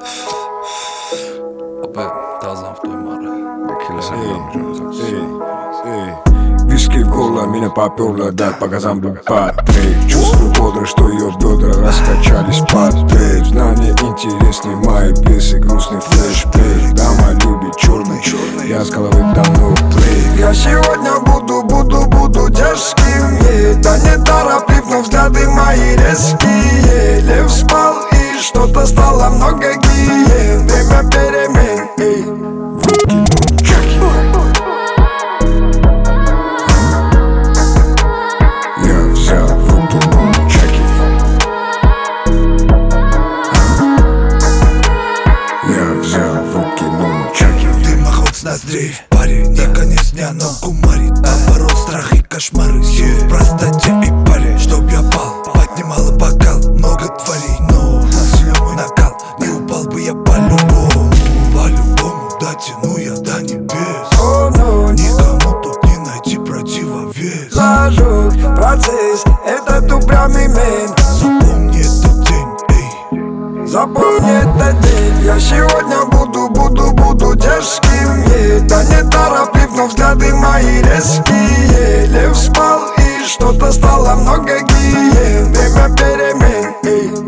Опять тазом в той мары. Виски кола меня попёрло дать по газам Патрик. Чувствую бодро, что ее бедра раскачались под трек. Знание интересней мои песни, грустный флешбэк. Дама любит черный, я с головы давно плей. Я сегодня буду дерзким, да не тороплив, но взгляды мои резкие. Лев спал и что-то стало много гиен. Время перемен, в руки нунчаки. Я взял в руки нунчаки. Я взял в руки нунчаки. Дымоход с ноздрей в паре, не конец дня, но кумарит. Оборот, страх и кошмары, в простоте и паре. Чтоб я пал, поднимала бокал, много тварей, но насилие мой накал. Не упал бы я по-любому, дотяну я до небес. Никому тут не найти противовес. Зажег процесс, этот упрямый мэн. Запомни этот день, эй. Запомни этот день. Я сегодня буду дерзким, да не тороплив, но взгляды мои резкие. Лев спал и что-то стало много гиен. Время перемен,